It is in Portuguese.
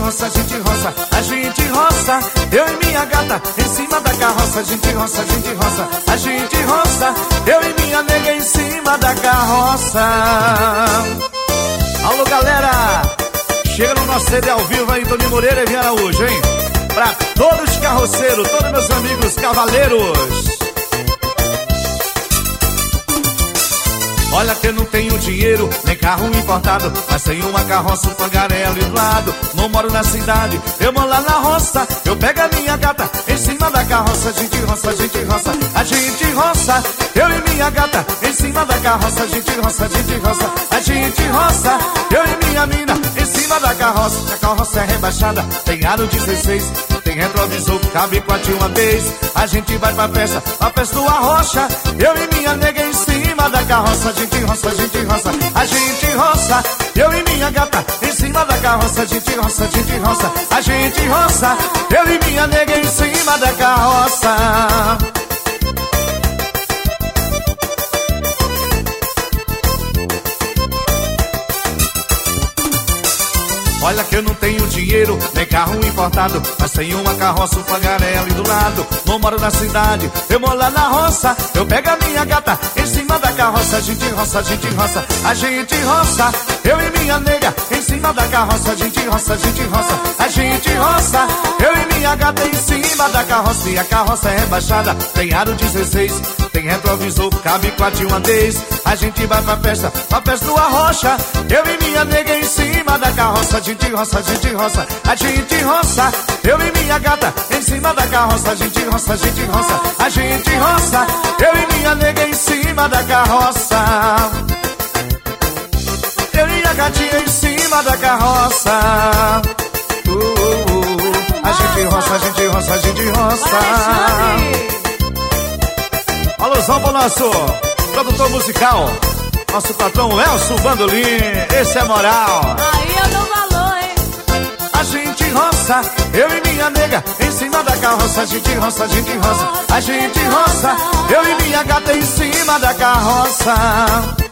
roça, a gente roça, a gente roça. Eu e minha gata em cima da carroça, a gente roça, a gente roça, a gente roça. Eu e minha nega em cima da carroça. Alô, galera, chega no nosso CD ao vivo aí, Toninho Moreira e Vinha Araújo, hein? Pra todos os carroceiros, todos meus amigos cavaleiros. Olha que eu não tenho dinheiro, nem carro importado, mas tenho uma carroça, um pangarelo e do lado. Não moro na cidade, eu moro lá na roça. Eu pego a minha gata em cima da carroça, a gente roça, a gente roça, a gente roça. Eu e minha gata em cima da carroça, a gente roça, a gente roça, a gente roça. Eu e minha mina em cima da carroça. A carroça é rebaixada, tem aro 16, tem retrovisor, cabe 4 de uma vez. A gente vai pra festa do Arrocha. Eu e minha nega em cima da carroça, a gente roça, a gente roça, a gente roça. Eu e minha gata em cima da carroça, a gente roça, a gente roça, a gente roça. Eu e minha nega em cima da carroça. Olha que eu não tenho dinheiro, nem carro importado, mas tenho uma carroça, um pangarelo e do lado. Não moro na cidade, eu moro lá na roça. Eu pego a minha gata em cima da carroça, a gente roça, a gente roça, a gente roça. Eu e minha nega em cima da carroça, a gente roça, a gente roça, a gente roça. Eu e minha gata em cima da carroça. E a carroça é rebaixada, tem aro 16, tem retrovisor, cabe 4 de uma vez. A gente vai pra festa do Arrocha. Eu e minha nega em cima da carroça, a gente roça, a gente roça, a gente roça. Eu e minha gata em cima da carroça, a gente roça, a gente roça, a gente roça. Eu e minha nega em cima da carroça. Eu e a gatinha em cima da carroça. A gente roça, a gente roça, a gente roça. Alusão pro nosso produtor musical, nosso patrão Elcio Bandolim. Esse é moral. Aí eu dou valor, hein? A gente roça, eu e minha nega em cima da carroça, a gente roça, a gente roça, a gente roça. Eu e minha gata em cima da carroça.